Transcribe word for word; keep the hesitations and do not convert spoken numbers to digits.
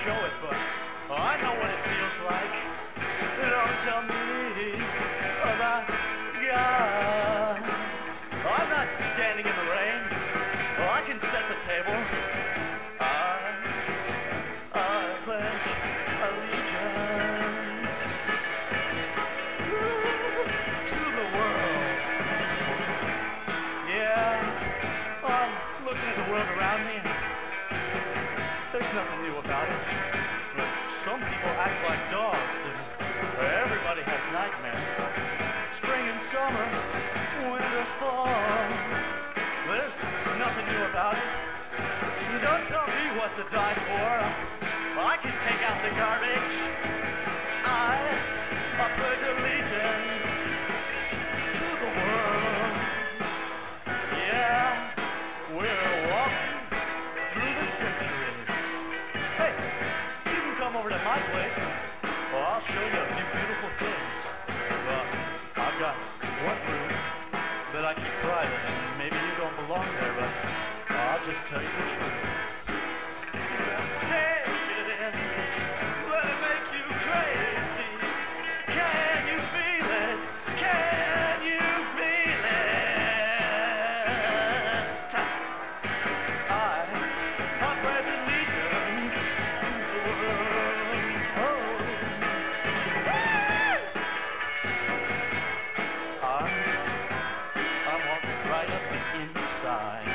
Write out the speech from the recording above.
show it, but oh, I know what it feels like. Don't tell me about God. Oh, I'm not standing in the rain. Oh, I can set the table. I, I pledge allegiance to the world. Yeah, I'm looking at the world around me. There's nothing new about it. But some people act like dogs, and everybody has nightmares. Spring and summer, winter, fall. There's nothing new about it. You don't tell me what to die for. I can take out the garbage. I, I pledge allegiance to the world. Yeah, we're walking through the centuries. Hey, you can come over to my place and well, I'll show you a few beautiful things. Well, I've got one room that I keep private, and maybe you don't belong there, but I'll just tell you the truth. Take it in, let it make you crazy. Can you feel it? Can you feel it? I, I pledge allegiance to the world. Oh. I'm, I'm walking right up the inside.